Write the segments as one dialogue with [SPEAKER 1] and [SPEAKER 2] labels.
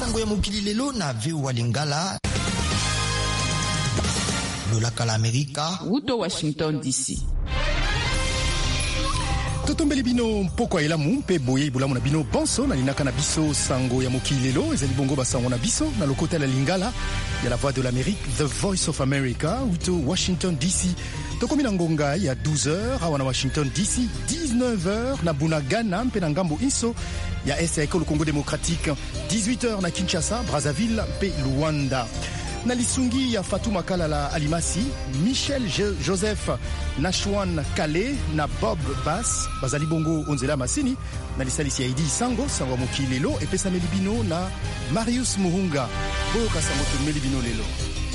[SPEAKER 1] sango ya mokili lelo na VOA Lingala. Lolaka la Amerika.
[SPEAKER 2] Wuto Washington DC.
[SPEAKER 3] Totombeli bino mpoko ya elamu mpe boye ibulamu na bino bonso na linaka na biso sango ya mokili lelo ezali bongo basango na biso na lokota la Lingala ya la voix de l'Amérique, The Voice of America, Wuto Washington DC. Tokomi na ngonga ya 12h awa na Washington DC, 19h na Bunagana mpe na ngambo inso ya este ya ekolo Congo Démocratique, 18h na Kinshasa, Brazzaville mpe Luanda. Na lisungi ya Fatuma Kalala Alimasi, Michel Joseph Nashwan Kale na Bob Bass bazali bongo onzela masini na lisalisi ya Idi Sango sango mokili lelo epesa melibino na Marius Muhunga boka sango melibino lelo.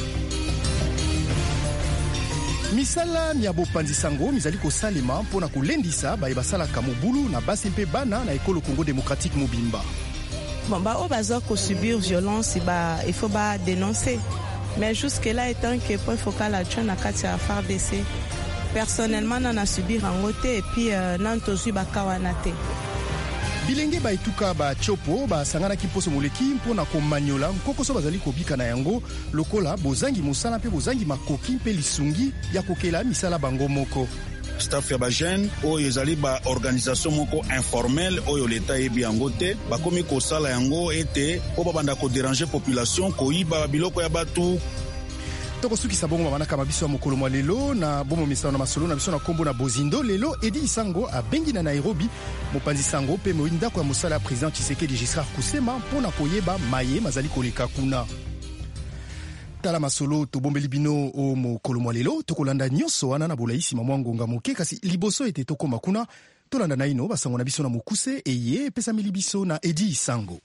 [SPEAKER 3] Misala miabo panzi sango mizali ko salema mpona kolendisa baye basalaka mobulu na basi mpe bana na ekolo Congo Démocratique mobimba.
[SPEAKER 4] Bon, au bazar qu'on subit violence, il faut dénoncer. Mais jusque-là, étant que le point focal à Tchon, à FARDC, personnellement, on a subi en côté et puis on a subi Kawanate.
[SPEAKER 3] Bilenge baituka ba chopo ba sangana kiposo moleki mpona komanyola nkokoso bazali kobika na yango lokola bozangi mosala mpe bozangi makoki mpe lisungi ya kokela misala bango moko.
[SPEAKER 5] Staff ya ba jeune oyo ezali ba organisation moko informel oyo leta yebi yango te bakomi kosala yango ete po babanda ko déranger population koyiba biloko ya batu.
[SPEAKER 3] Tokosukisa bongo mamanaka mabiso ya mokolo mwa lelo na bomo misano na masolo na biso na kombo na Bozindo lelo Edi Sango abengi na Nairobi mopanzi sango pe moindako ya mosala ya président Tshisekedi Giscard Kusema mpona koyeba maye mazali koleka kuna. Tala masolo tobombeli bino o mokolo mwa lelo tokolanda nyonso wana na bolaisi mwa ngonga moke kasi liboso ete tokoma kuna tolanda naino basango na biso na mokuse eye pesa milibiso na Edi Sango.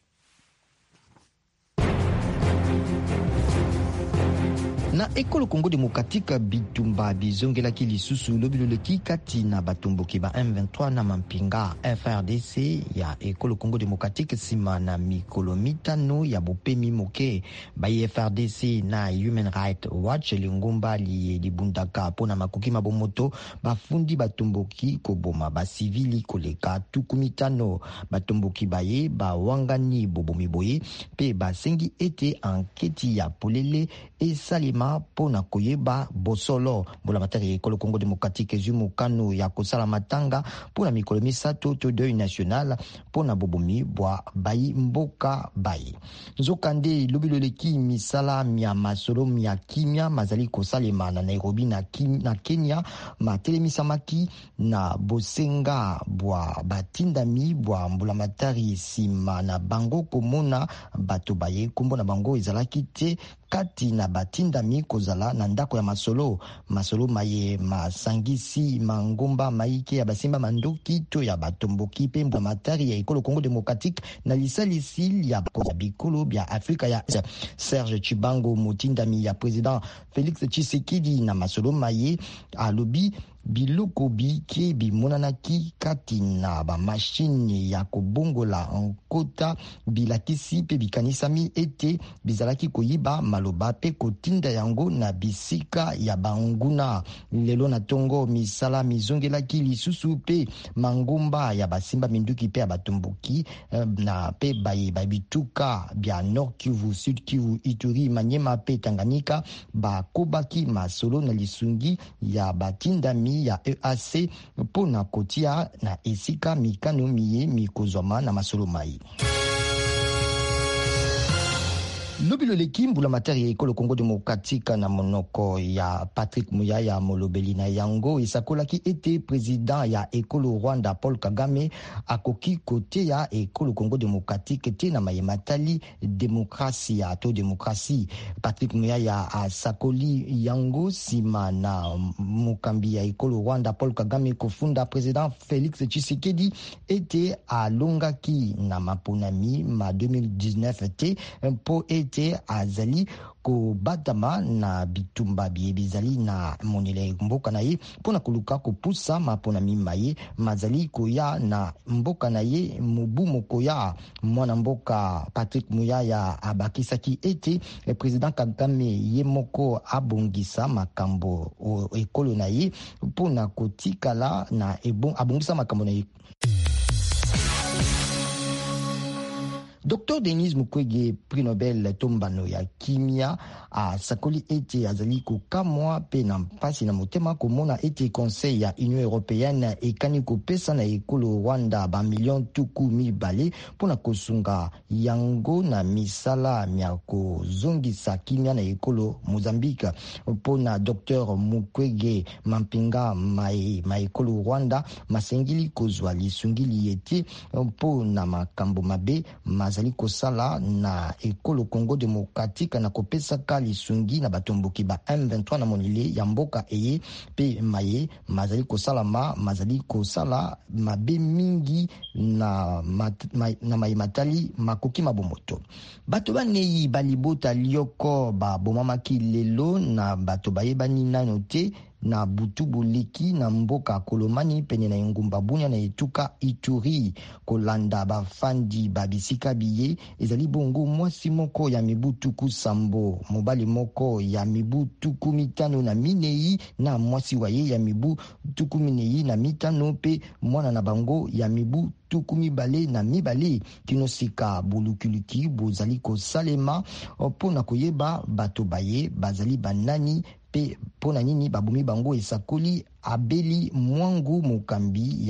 [SPEAKER 6] Na ekolo Congo Démocratique bitumba bizongelaki lisusu lobiloleki kati na batumboki ba M23 na mampinga FRDC ya ekolo Congo Démocratique sima na mikolo mitano ya bopemi moke ba FRDC na Human Rights Watch lingomba libundaka pona makoki mabomoto bafundi batumboki koboma ba civili koleka tukumitano batumboki baye ba wangani bobomi boye pe basengi ete anketi ya polele esalima pona koyeba bosolo mbola matari ekolo Congo Démocratique zumu kanu ya kosala matanga pona mikolo misato to deuil national pona bobomi bwa bayi mboka bayi nzokande lobiloleki misala mia masolo mia kimia mazali kosalema na Nairobi na Kenya matelemisamaki na bosenga bwa batindami bwa mbola matari sima na bango komona bato baye kombo na bango ezalaki te kati na batindami kozala na ndako ya masolo maye masangisi mangomba maike ya basimba mandoki to ya batomboki pe mbwa matari ya ekolo Congo Démocratique na lisalisi ya bikolo bya Afrika ya Serge Chibango mutindami ya président Félix Tshisekedi na masolo maye alobi biloko bike bimonanaki kati na ba machine ya kobongola nkota bilakisi pe bikanisami ete bizalaki koyiba maloba pe kotinda yango na bisika ya banguna lelo na tongo misala mizongelaki lisusu pe mangomba ya basimba minduki pe abatomboki na pe bituka bya Nord Kivu, Sud Kivu, Ituri, Manyema pe Tanganyika bakobaki masolo na lisungi ya batindami ya EAC pona kotia na esika mikano miye mikozwama na masolo mai. Lobiloleki mbula matari ya ekolo Congo Démocratique na monoko ya Patrick Muyaya molobeli na yango esakolaki ete président ya ekolo Rwanda Paul Kagame akoki kote ya ekolo Congo Démocratique te na mayematali demokrasia to demokrasi. Patrick Muyaya asakoli yango sima na mukambi ya ekolo Rwanda Paul Kagame kofunda président Félix Tshisekedi ete alongaki na maponami ma 2019 te po ete azali ko batama na bitumba bizali na monele mboka na ye pona koluka kopusa mapona mimaye mazali koya na mboka na ye mubu mokoya mwana mboka Patrick Muyaya abakisaki ete président Kagame ye moko abongisa makambo ekolo na ye pona kotikala na abongisa makambo na ye. Dr Denis Mukwege, prix Nobel tombano ya kimia a sakoli ete azali kokamwa pe na mpasi na motema komona ete conseil ya Union européenne ekani kopesa na ekolo Rwanda ba million tuku mibale pona kosunga yango na misala mya kozongisa kimia na ekolo Mozambique. Pona Dr Mukwege mampinga maekolo Rwanda masengili kozwa lisungili ete pona makambo mabe mazali kosala na ekolo Congo démocratique na kopesa lisungi na batomboki ba M23 na monile ya mboka eye pe maye mazali kosala mazali kosala mabe mingi na matali makoki mabomoto. Bato banei balibota lioko ba bomamaki lelo na bato bayebani nano te na butubu liki na mboka Kolomani pene na ngumba Bunia na etuka Ituri kolanda bafandi babisika biye ezali bongo mwasi moko ya mibutuku sambo mobali moko ya mibutuku mitano na minei na mwasi waye ya mibutuku minei na mitano pe mwana na bango ya mibutuku mibale na mibale kinosika bulukuluki bozali kosalema pona koyeba bato baye bazali banani pe pona nini babumi bango esakoli abeli mwangu mokambi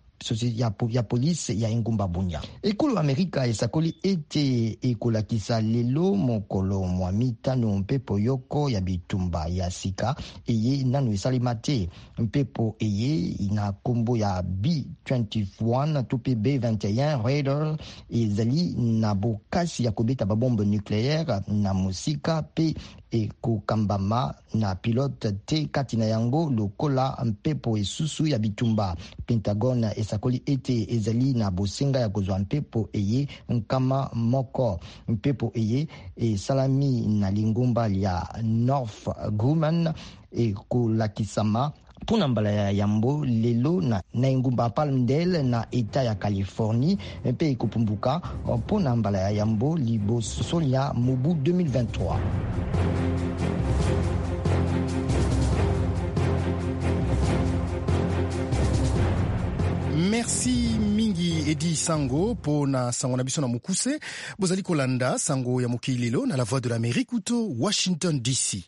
[SPEAKER 6] ya police ya ngumba Bunia. Ekolo Amerika esakoli ete ekolakisa lelo mokolo mwa mitano mpepo yoko ya bitumba ya sika eye nanu esalema te. Mpepo eye ina kombo ya B-21 to B-21 Raider ezali na bokasi ya kobeta babombe nucléaire na musika pe ekokambama na pilote te kati na yango lokola mpepo esusu ya bitumba. Pentagon esakoli ete ezali na bosenga ya kozwa mpepo eye nkama moko. Mpepo eye esalami na lingumba ya North Grumman ekolakisama pona mbala ya yambo lelo na ngumba Palmdale na eta ya Californie pe ekopumbuka pona mbala ya yambo liboso ya mobu 2023.
[SPEAKER 3] Merci mingi Edi Sango pona sango na biso na mukuse bozali kolanda sango ya mokilelo na la voix de l'Amérique uto Washington DC.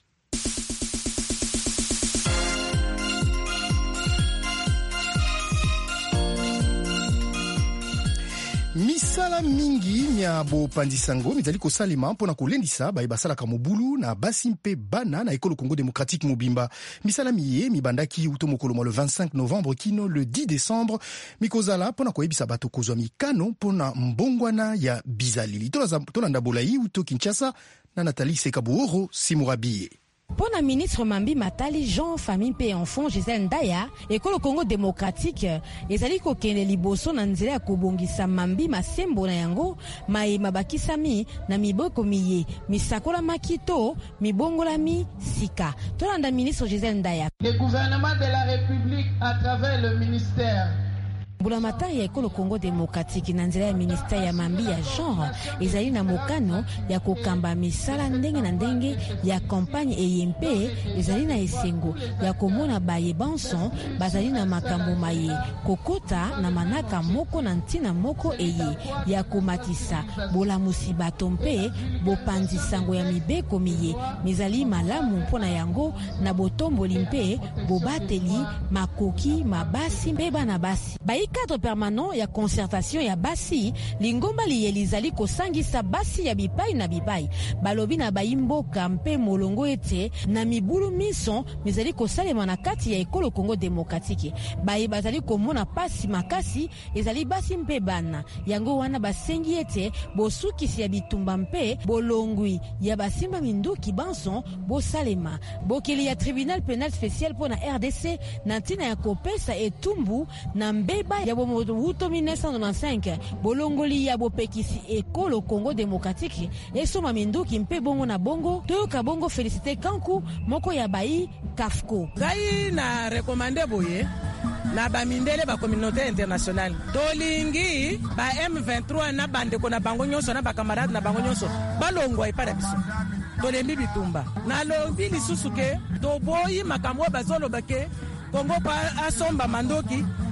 [SPEAKER 3] Misala mingi mya bopanzi sango mizali kosalema mpona kolendisa basalaka mobulu na basi mpe bana na ekolo Congo démocratique mobimba. Misala miye mibandaki uto mokolo le 25 novembre kino le 10 décembre mikozala mpona koyebisa bato kozwa mikano mpona mbongwana ya bizalili. Tolanda bolai uto Kinshasa na Nathalie Sekabuoro Simurabiye.
[SPEAKER 2] Pona ministre Mambi Matali Jean Famille P Enfant Gisèle Ndaya ekolo Congo démocratique ezali kokende liboso na nzela ya kobongisa Mambi masembo na yango mai mabakisami na miboko miye misakola makito mibongola mi sika. Tolanda ministre Gisèle Ndaya.
[SPEAKER 7] Le gouvernement de la République à travers le ministère
[SPEAKER 2] Mbulamatari ya ekolo Congo démocratique na nzela ya ministère ya Mambi ya genre ezali na mokano ya kokamba misala ndenge na ndenge ya campagne EMP ezali na esengo ya komona baye banson bazali na makambo maye kokota na manaka moko na ntina moko eye ya komatisa bola musiba tompe bopanzi sango ya mibeko miye mizali malamu mpona yango na botomboli mpe bobateli makoki mabasi mpe bana basi bayi cadre permanent ya concertation ya basi lingomba liyelizali kosangisa basi ya bipai na bipai balobi na bayimboka mpe molongo ete na mibulu miso mizali kosalema na kati ya ekolo Congo démocratique bayi bazali komona pasi makasi ezali basi mpe bana yango wana basengi ete bosukisi ya bitumba mpe bolongwi ya basimba minduki banson bosalema bokeli ya tribunal pénal spécial pona RDC na ntina ya kopesa etumbu na mbeba ya bomoto 1995 bolongoli ya bopekisi ekolo Congo démocratique esoma minduki mpe bongo na bongo toyoka bongo Félicité Kanku moko ya bayi Kafko
[SPEAKER 8] ngai na rekomande boye na bamindele ba communauté internationale tolingi ba M23 na bandeko na bango nyonso na bakamarade na bango nyonso balongwa epada biso tolembi bitumba na lobi lisusu ke toboyi makambo bazoloba ke Kongo pa asomba mandoki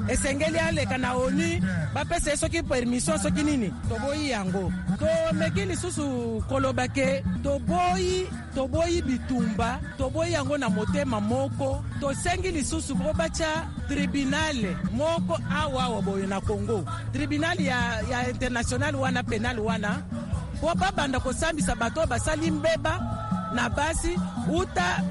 [SPEAKER 8] esengeli aleka na ONU bapesa soki permission soki nini toboyi yango to meki lisusu koloba ke toboyi bitumba toboyi yango na motema moko tosengi lisusu po bacha tribunal moko awa boye na Congo tribunal ya international wana penal wana po babanda kosambisa bato basali mbeba na basi uta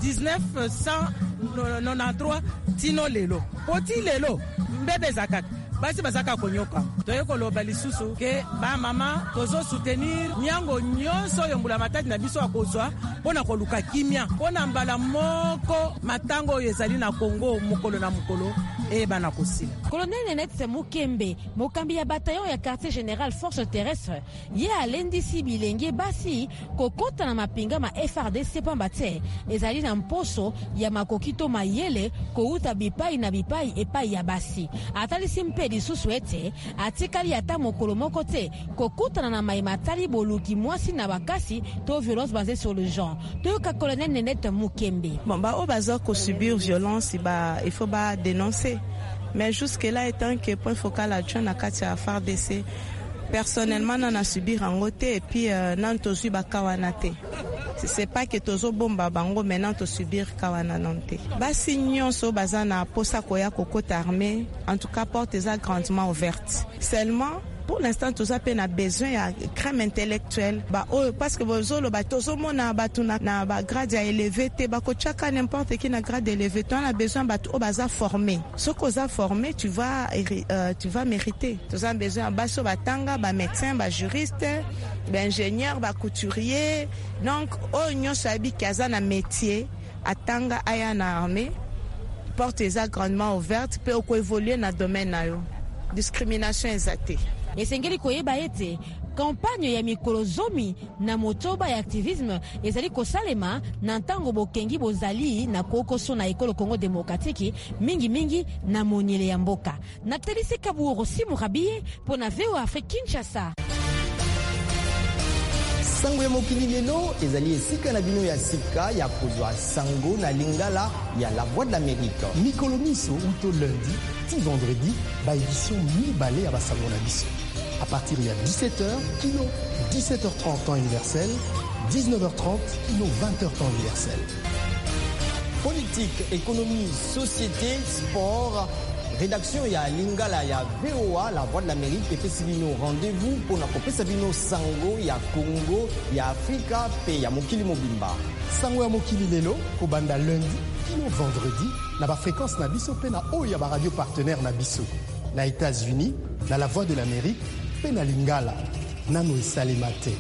[SPEAKER 8] 1993 tino lelo poti lelo mbebe zakaka basi bazaka konyoka toyekoloba lisusu ke ba mama tozo soutenir nyango nyonso yombula matadi na biso akozwa pona koluka kimia pona mbala moko matango ezali na Congo mukolo na mukolo bana kosila.
[SPEAKER 2] Colonel Nenette Mukembe mokambi ya bataillon ya quartier général force terrestre ye alendisi bilenge basi kokota na mapinga ma FRDC pamba te ezali na mposo ya makokito mayele kouta bipai na bipai epai ya basi atalisi mpe lisusu ete atikali ata mokolo moko te kokutana na maimatali boluki mwasi na bakasi to violence basée sur le genre toyoka colonel Nenette Mukembe.
[SPEAKER 4] Bon ba o baza ko subir violence il faut ba dénoncer. Mais jusque-là, étant que point focal adjoint à Katia FARDC, personnellement, on a subi rangote et puis non tozu bakawanate. C'est pas que tozo bomba bango maintenant to subir kawananante. Basi nyonso bazana posa koya kokota armée, en tout cas porte est grandement ouverte. Seulement pour l'instant, tous a besoin de crème intellectuelle. Parce que vous avez grade élevé, n'importe qui n'a grade élevé. Tu as besoin de former. Ce qu'on a formé, tu vas mériter. Tu as besoin de médecin, de juriste, d'ingénieur, de couturier. Donc, on a un métier. Atanga aya na armée. Porte est grandement ouverte. Peut évoluer dans le domaine. Discrimination exacte.
[SPEAKER 2] Esengeli koyeba ete kampanye ya mikolo zomi na motoba ya activisme ezali kosalema na ntango bokengi bozali na kokoso na ekolo Congo Démocratique mingi na monyele ya mboka na telisi kaburo simu rabie pona VOA Afrique Kinshasa.
[SPEAKER 1] Sango ya mokili lelo ezali esika na bino ya sika ya kozwa sango na lingala ya La Voix de l'Amérique.
[SPEAKER 3] Mikolo miso uto lundi ti vendredi ba édition mi-balé ya basango na biso. À partir de 17h, kilo 17h30 temps universel, 19h30, kilo 20h temps universel.
[SPEAKER 1] Politique, économie, société, sport, rédaction ya lingala ya VOA, La Voix de l'Amérique, et Pesibino rendez-vous pour na Pesibino sango ya Congo, ya Afrika, pe ya mokili mobimba.
[SPEAKER 3] Sango ya mokili lelo, kobanda lundi, kilo vendredi, na ba fréquence na biso pe na oya ba radio partenaire na biso. Na États-Unis, na La Voix de l'Amérique, pe na lingala, nano esalemate.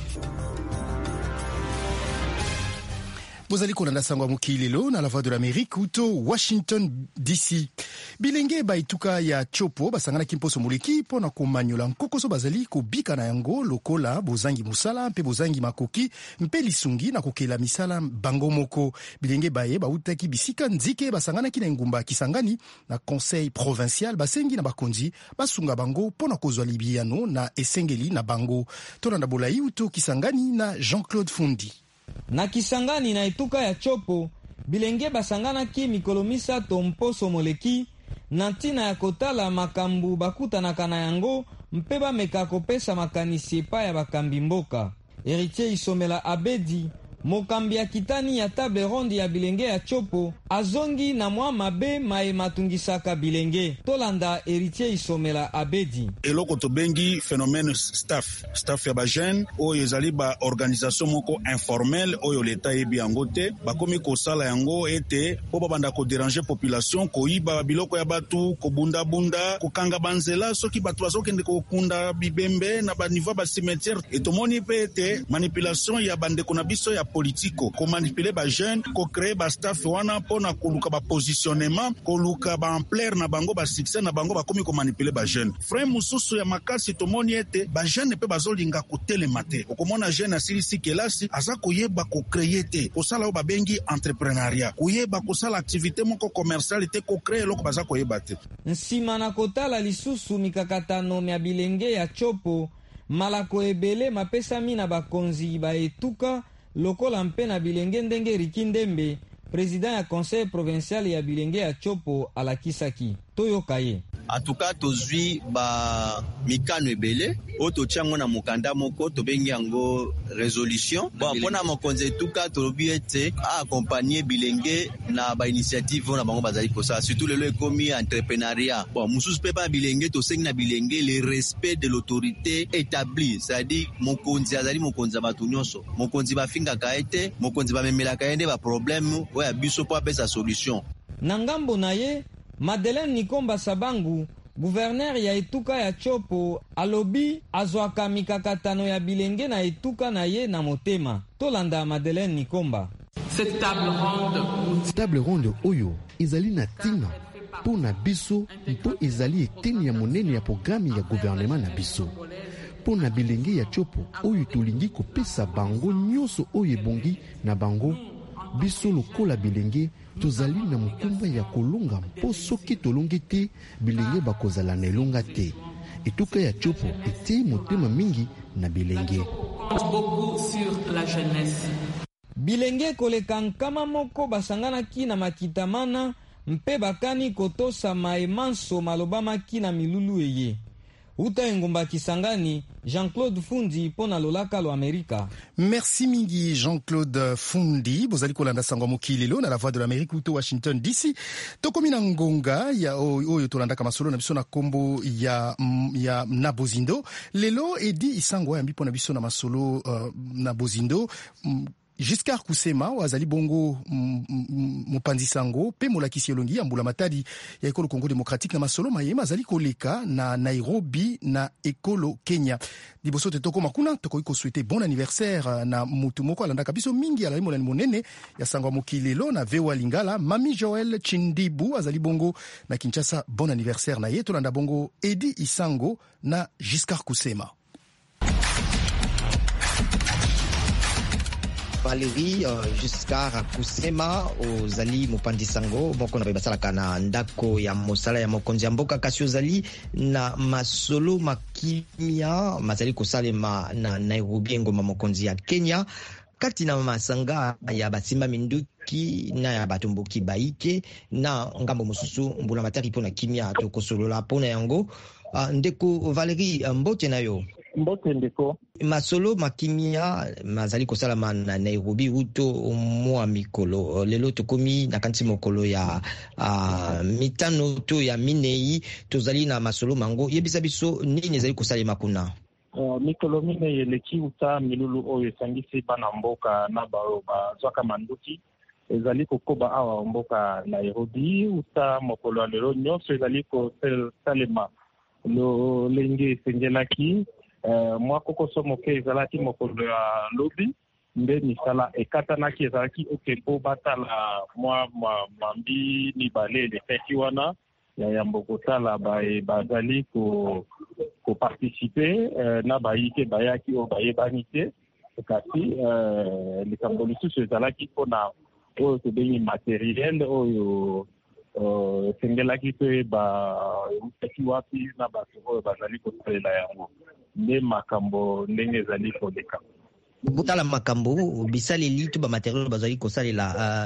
[SPEAKER 3] Bozali kolanda sango mokili lelo na La Voix de l'Amérique uto Washington DC. Bilenge baituka ya chopo basangana kimposo moleki pona komanyola nkokoso bazali kobika na yango lokola bozangi musala mpe bozangi makoki mpe lisungi na kokela misala bango moko. Bilenge baye bautaki bisika nzike basangana kina ngumba Kisangani na conseil provincial basengi na bakonzi basunga bango pona kozwa libiano na esengeli na bango. Tolanda bolai uto Kisangani na Jean-Claude Fundi.
[SPEAKER 9] Na Kisangani na etuka ya chopo, bilenge basanganaki mikolo misato mposo moleki, na ntina ya kotala makambu bakutanaka na yango, mpe bameka kopesa makanisi epai ya bakambi mboka. Héritier Isomela Abedi, mokambi ya kitani ya table ronde ya bilenge ya chopo, azongi na mwa mabe mae matungisaka bilenge. Tolanda Héritier Isomela Abedi.
[SPEAKER 5] Eloko tobengi phénomène staff ya ba jeune oyo ezali ba organisation moko informelle oyo leta yebi yango te bakomi kosala yango ete po babanda ko déranger population koyiba biloko ya batu kobunda kokanga banzela soki batu bazokende kokunda bibembe na ba niveau ba cimetière etomoni pe ete manipulation ya bandeko na biso ya politiko ko manipuler ba jeune ko créer ba staff wana pona koluka ba positionnement koluka ba ampleur na bango ba succès na bango bakomi ko manipuler ba jeune frère mususu ya makasi tomoni ete ba jeune pe bazolinga kotelema te okomona jeune asilisi kelasi aza koyeba ko créer te kosala o babengi entrepreneuriat koyeba kosala activité moko commerciale te ko créer loko baza koyeba te.
[SPEAKER 9] Nsima na kotala lisusu mikakatano ya bilenge ya chopo malako ebele mapesami na bakonzi ba etuka lokola mpe na bilenge ndenge Rikindembe président ya conseil provincial ya bilenge ya Chopo alakisaki. Toyoka ye.
[SPEAKER 10] Atuka tozwi ba mikano ebele o tochango na mokanda moko tobengi yango résolution pona mokonzi etuka tolobi ete accompagner bilenge na ba initiative na bango bazali kosala surtout lelo ekomi entrepreneuriat mususu pe ba bilenge tosengi na bilenge le respect de l'autorité établie, c'est-à-dire mokonzi azali mokonzi ya bato nyonso, mokonzi bafingaka ete mokonzi bamemelaka ye nde ba problème oyo biso po apesa solution.
[SPEAKER 9] Na ngambo na ye Madeleine Nikomba Sabangu, gouverneur ya etuka ya Chopo, alobi azwaka mikakatano ya bilenge na etuka na ye na motema. Tolanda Madeleine Nikomba.
[SPEAKER 11] Cette table ronde oyo ezali na tina po na biso mpo ezali eteni ya monene ya programme ya gouvernement na biso. Po na bilenge ya Chopo oyo tolingi kopesa bango nyonso oyo ebongi na bango. Biso lokola bilenge tozali na mokumba ya kolonga mpo soki tolongi te bilenge bakozala na elonga te. Etuka ya Chopo ete motema mingi na bilenge.
[SPEAKER 9] Bilenge koleka nkama moko basanganaki na makitamana mpe bakani kotosa maemanso malobamaki na milulu eye. Uta engumba Kisangani, Jean-Claude Fundi pona lolaka lo Amerika.
[SPEAKER 3] Merci mingi Jean-Claude Fundi. Bozali kolanda sango mokilelo na la voix de l'Amérique uto Washington DC. Tokomi na ngonga ya oyo tolanda kamasolo na biso na kombo ya na Bozindo. Lelo edi isango ya mbipo na biso na masolo na Bozindo. Giscard Kusema wazali bongo mopanzi sango pe molakisi elongi ya mbula matadi ya ekolo Congo Démocratique na masolo mayema azali koleka na Nairobi na ekolo Kenya. Liboso te toko makuna toko iko souhaiter bon anniversaire na mutu moko alandaka biso mingi ala molani monene ya sango mokilelo na Vewa Lingala. Mami Joel Chindibu azali bongo na Kinshasa, bon anniversaire na ye. Tolanda bongo Edi Isango na Giscard Kusema.
[SPEAKER 6] Valérie Giscard Kusema ozali mopanzi sango moko na basalaka na ndako ya mosala ya mokonzi ya mboka kasi ozali na masolo makimia mazali kosalema na Nairobi ngoma mokonzi ya Kenya kati na masanga ya basimba minduki na ya batomboki baike na ngambo mosusu mbula matari pona kimia tokosolola pona yango. Ndeko Valérie mbote nayo.
[SPEAKER 12] Mbote ndeko.
[SPEAKER 6] Masolo makimia mazali kosalama na Nairobi uto mwa mikolo. Lelo tokomi na kanti mokolo ya mitano to ya minei tozali na masolo mango. Yebisa biso nini ezali kosalema kuna?
[SPEAKER 12] Mikolo mine yeleki uta milulu oyo esangisi bana mboka na bao bazwaka manduki. Ezali kokoba awa mboka Nairobi uta mokolo lelo nyonso ezali kosalema lo lenge sengelaki. Mwa kokoso moke ezalaki mokolo ya lobi nde misala ekatanaki ezalaki okempo batala mwa mambi mibale elekaki wana ya yambo kotala bazali koparticipe na bayike bayaki oyo bayebani te kasi likambo lisusu ezalaki mpona oyo tobengi materiel oyo sengelaki pe bautaki wapi na bato oyo bazali kosalela yango nde makambo ndenge ezali koleka.
[SPEAKER 6] Butala makambo bisaleli to ba materiel bazali kosalela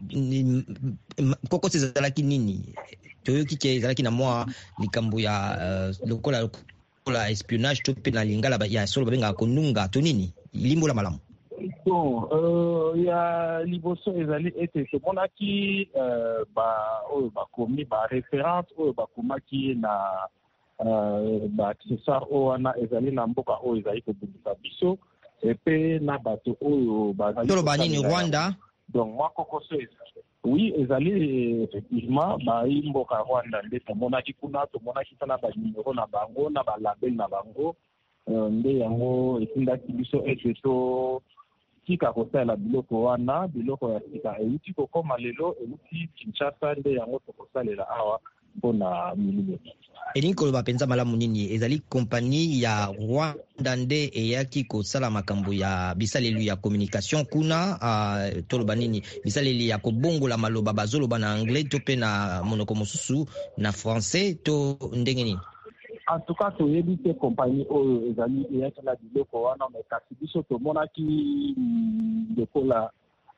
[SPEAKER 6] koko ezalaki nini toyoki ke ezalaki na mwa likambo ya lokola espionnage to pe na lingala ya solo babenga konunga to nini limbola malamu.
[SPEAKER 12] Bon, ya liboso ezali ete tomonaki oyo bakomi baréférence oyo bakomaki na baaccessoire oyo wana ezali na mboka oyo ezali kobundisa biso epe na bato oyo
[SPEAKER 6] toloba nini Rwanda.
[SPEAKER 12] Donc mwa kokoso oui ezali effectivement bai mboka Rwanda nde tomonaki kuna tomonaki sana banimero na bango na balabel na bango nde yango etindaki biso ete to tika kosalela biloko wana biloko ya sika euti kokoma lelo euti Kinshasa nde yango tokosalela awa mpona milimo.
[SPEAKER 6] Elingi koloba penza malamu nini ezali kompani ya Rwanda nde eyaki kosala makambo ya bisaleli ya communication kuna toloba nini bisaleli ya kobongola maloba bazoloba na anglais to pe na monoko mosusu na français to ndenge nini?
[SPEAKER 12] En tout cas toyebi te kompani oyo ezali eyaki na biloko wana kasi biso tomonaki lokola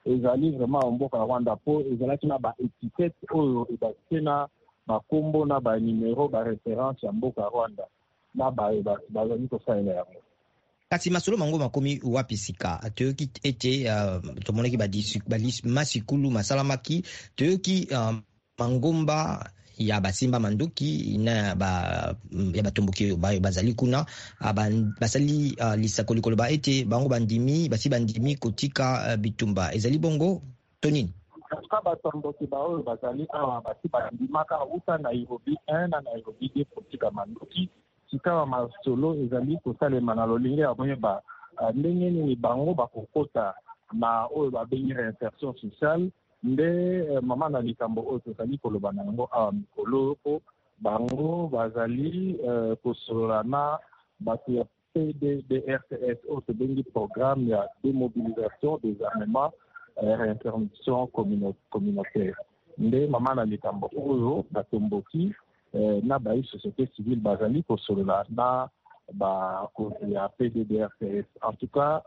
[SPEAKER 12] ezali vraiment mboka ya Rwanda po ezalaki na baétiquette oyo ebakite na bakombo na banimero baréférence ya mboka ya Rwanda na bazali kosalela yango.
[SPEAKER 6] Kasi masolo mango makomi wapi sika toyoki ete tomonaki masikulu masalamaki toyoki mangomba ya basimba manduki na ya batomboki bazali kuna basali lisakoli koloba ete bango bandimi kotika bitumba ezali bongo tonini
[SPEAKER 12] ka batomboki baoyo bazali awa basi bandimaka uta Nairobi 1 na Nairobi 2 kotika manduki sika masolo ezali kosalema na lolenge ya boyeba ndenge nini bango bakokota na oyo babengi réinsertion sociale nde mama na likambo oyo tozali koloba na yango awa mikolo po bango bazali kosolola na bato ya PDDRCS oyo tobengi programme ya démobilisation des armements réinsertion communautaire nde mama na likambo oyo batomboki na bayi société civile bazali kosolola na bakonzi ya PDDRCS. En tout cas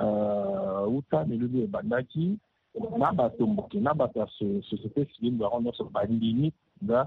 [SPEAKER 12] uta milulu ebandaki na batomboki na bato ya société civile bango nyonso bandimi nga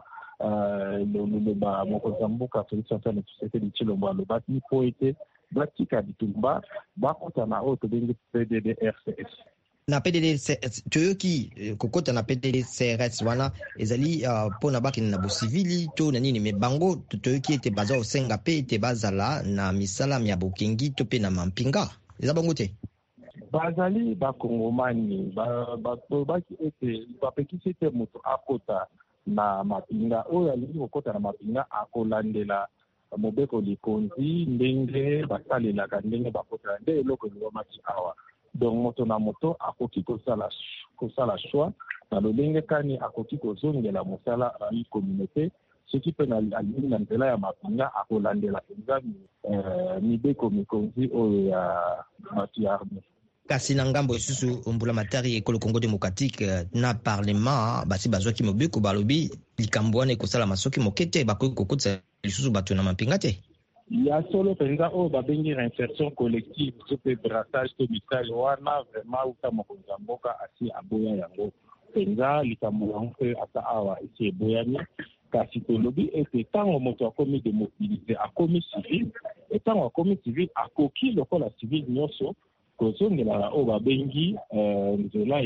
[SPEAKER 12] loloba mokonzi ya mboka Félix Antoine Tshisekedi Tshilombo alobaki po ete batika bitumba bakota na oyo tobengi PDDRCS.
[SPEAKER 6] Na PDDRCS toyoki kokota na PDDRCS wana ezali pona bakini na bosivili to na nini me bango toyoki ete baza osenga pe ete bazala na misala ya bokengi to pe na mampinga eza bango te
[SPEAKER 12] bazali bakongomani baki ete bapekisi ete moto akota na mapinga oyo alingi kokota na mapinga akolandela mobeko likonzi ndenge basalelaka ndenge bakota nde eloko elobamaki awa. Donc moto na moto akoki kosala choix na lolenge kani akoki kozongela mosala na communauté soki mpe alingi na nzela ya mapinga akolandela penza mibeko mikonzi oyo ya bato ya arme.
[SPEAKER 6] Kasi na ngambo lisusu mbula matari ekolo Congo démocratique na parlement basi bazwaki mobeko balobi likambo wana ekosala masoki mokete bakoki kokotisa lisusu bato na mapinga te.
[SPEAKER 12] Ya solo penza oyo babengi réinsertion collective to pe brassage to misali wana vraiment uta mokonzi ya mboka asi aboya yango penza likambo yango mpe ata awa esi eboyani kasi tolobi ete ntango moto akomi demobilize akomi civil ntango akomi civil akoki lokola civil nyonso kozongela oyo babengi nzela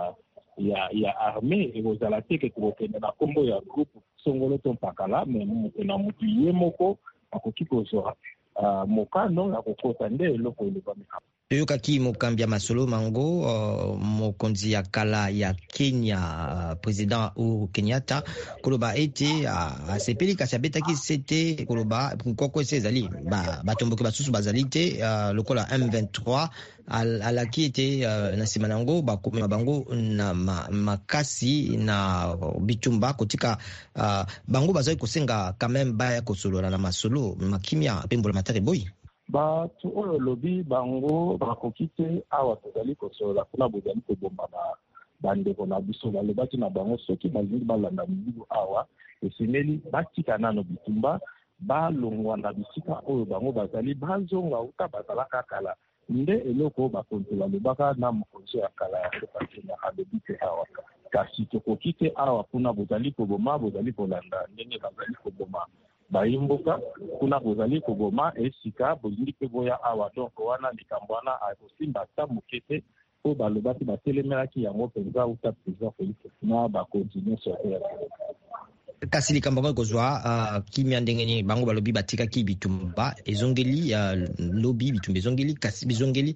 [SPEAKER 12] ya armée ekozala te ke kokende na kombo ya groupe songolo to mpakala me moto na motu ye moko akoki kozwa mokano ya kokota nde eloko elobami.
[SPEAKER 6] Toyokaki mokambi ya masolo mango mokonzi ya kala ya Kenya président Uhuru Kenyatta koloba ete asepeli kasi abetaki sete koloba nkoko ese ezali batomboki basusu bazali te lokola M23 alaki ete na nsima nango bakomema bango na makasi na bitumba kotika bango bazali kosenga quand même baya kosolola na masolo makimia pembola matari boyi.
[SPEAKER 12] Bato oyo lobi bango bakoki te awa tozali kosolola kuna bozali kobomba bandeko na biso balobaki na bango soki balingi balanda mizigo awa esemeli batika nano bitumba balongwa na bisika oyo bango bazali bazonga uta bazalaka kala nde eloko bakonzi balobaka na mokonzi ya kala ya mboka Kenya alobi te awa kasi tokoki te awa kuna bozali koboma bozali kolanda ndenge bazali koboma bayimboka kuna bozali koboma esika bolingi mpe boya awa donc wana likambo wana akosimba ata moke te po balobaki batelemelaki yango mpenza uta président Félix na bakonzi nyonso ya
[SPEAKER 6] kasi likambo ngo kozwa kimia ndenge nini bango balobi batikaki bitumba ezongeli lobi bitumba ezongeli kasi bizongeli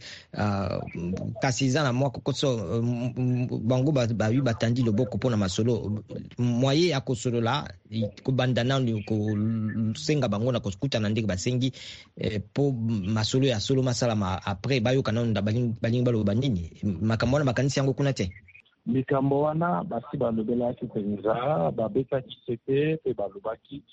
[SPEAKER 6] kasi za na mwa kokoso bango babi batandi loboko pona masolo moye ya kosolola kobandana kosenga bango na kokuta na ndenge basengi po masolo ya solo masala après bayoka na balingi baloba nini makambo wana makanisi yango kuna te.
[SPEAKER 12] Likambo wana basi balobelaki penza babetaki sete pe balobaki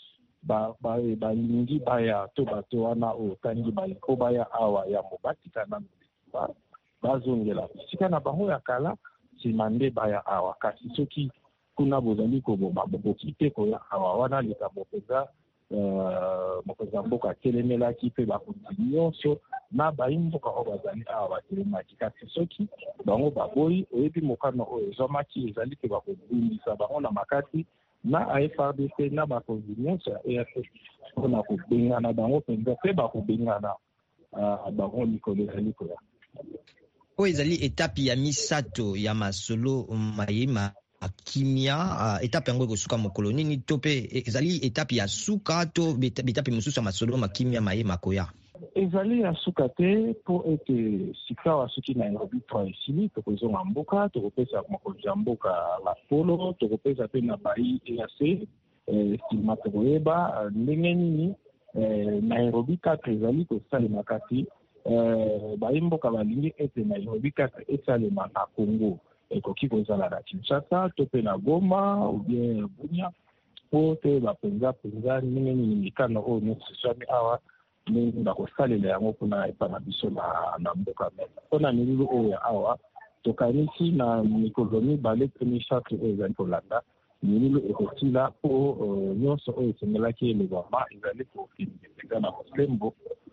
[SPEAKER 12] balingi baya to bato wana otangi baliko baya awa ya mobatika na bazongela sika na bango ya kala nsima nde baya awa kasi soki kuna bozali koboma bokoki te koya awa wana likambo penza mokonzi ya mboka atelemelaki mpe bakonzi nyonso na baimboka oyo bazali awa batelemaki. Kasi soki bango baboyi oyebi mokano oyo ezwamaki ezali ke bakobundisa bango na makati na FARDC na bakonzi nyonso ya EAC mpona kobengana bango mpenza mpe bakobengana bango likolo ezali koya.
[SPEAKER 6] Oyo ezali etape ya misato ya masolo mayema kimia etape yango ekosuka mokolo nini to mpe ezali etape ya suka to betape mosusu ya masolo makimia mayema koya?
[SPEAKER 12] Ezali ya suka te mpo ete sikawa soki Nairobi 3 esili tokozonga mboka tokopesa mokonzi ya mboka la polo tokopesa mpe na bai EAC nsima tokoyeba ndenge nini Nairobi 4 ezali kosalema kati baimboka balingi ete Nairobi 4 esalema na Congo ekoki kozala na Kinshasa to mpe na Goma ou bien Bunia mpo te bapenza ndenge nini mikano oyo nyonso eswami awa ndenge bakosalela yango mpona epa na biso na mboka mene. Mpona milulu oyo ya awa tokanisi na mikolo mibale mpe misato oyo ezali kolanda milulu ekotila mpo nyonso oyo esengelaki elebama ezali kokende mpenza na mosembo.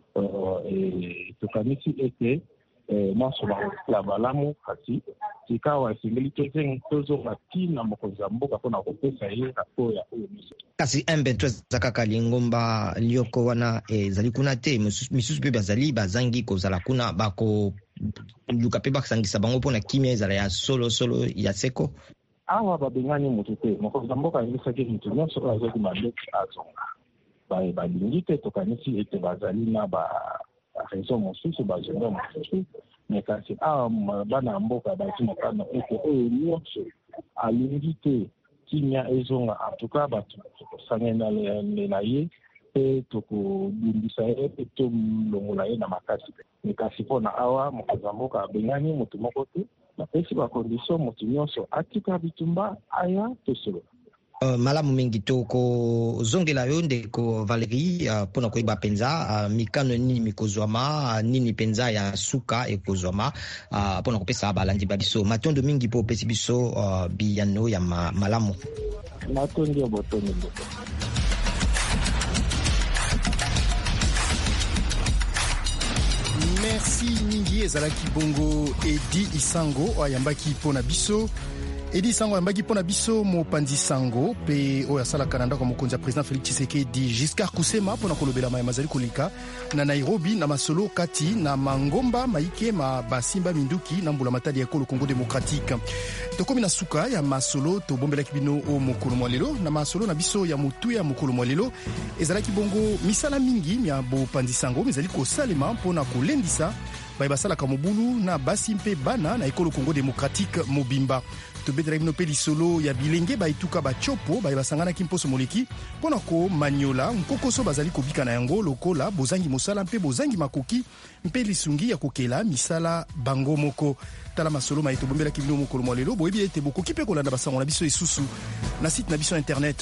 [SPEAKER 12] Tokanisi ete nyonso bakosala malamu kasi sikawa esengeli tozonga ntina mokonzi ya mboka mpona kopesa ye raporo ya oyo miso.
[SPEAKER 6] Kasi M23 eza kaka lingomba lioko wana ezali kuna te misusu mpe bazangi kozala kuna bakoluka mpe basangisa bango mpona kimia ezala ya solo ya seko.
[SPEAKER 12] Awa babengani motu te mokonzi ya mboka ayelisaki motu nyonso oyo azali mandeki azonga balingi te tokanisi ete bazali na raison mosusu bazonga mosusu me kasi awa bana ya mboka bati mokano ete oyo nyonso alingi te kimia ezonga antuka bato tokosangana na ye mpe tokobundisa ye mpe tomlongola ye na makasi me kasi mpona awa mokonzi ya mboka abengani motu moko te bapesi bakondisio motu nyonso atika bitumba aya tosolola.
[SPEAKER 6] Malamu mingi tokozongela yo ndeko Valerie mpona koyeba mpenza mikano nini mikozwama nini mpenza ya suka ekozwama mpona kopesa balandi ba biso matondo mingi mpo opesi biso biyano ya malamu.
[SPEAKER 12] Matondi ya botondo.
[SPEAKER 3] Merci mingi ezalaki bongo Edi Isango ayambaki mpona biso. Edi Sango ambaki pona biso mopanzi sango pe oyo asalaka na ndako mokonzi ya président Félix Tshisekedi Giscard Kusema pona kolobela mayama azali koleka na Nairobi na masolo kati na Mangomba maike ma basimba minduki na mbula matadi ya ekolo Congo démocratique. Tokomi na suka ya masolo tobombelaki bino o mokolo mwa lelo na masolo na biso ya motu ya mokolo mwa lelo ezalaki bongo misala mingi ya bopanzi sango ezali kosalema mpona kolendisa baye basalaka mobulu na basi mpe bana na ekolo Congo démocratique mobimba. Tobetela bino mpe lisolo ya bilenge baituka bachopo baye basanganaki mposo moleki mpona komaniola nkokoso bazali kobika na yango lokola bozangi mosala mpe bozangi makoki mpe lisungi ya kokela misala bango moko. Tala masolo maye tobombelaki bino mokolo mwa lelo boyebi ete bokoki mpe kolanda basango na biso esusu na site na biso internet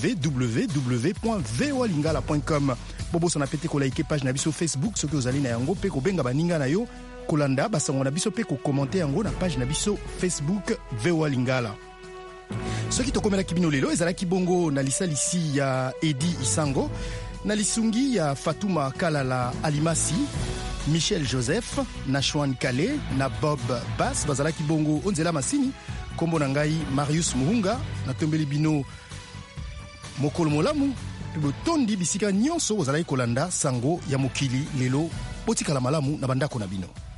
[SPEAKER 3] www.voalingala.com. Bobosana pete kolaike page na biso Facebook soki ozali na yango mpe kobenga baninga na yo kolanda basango na biso mpe kokommente yango na page na biso Facebook VOA Lingala. Soki tokomelaki bino lelo ezalaki bongo na lisalisi ya Edi Isango na lisungi ya Fatuma Kalala Alimasi, Michel Joseph na Chouan Kale na Bob Bass bazalaki bongo onzela masini kombo na ngai Marius Muhunga na tombeli bino mokolo molamu pe botondi bisika nyonso ozalaki kolanda sango ya mokili lelo botikala malamu na bandako na bino.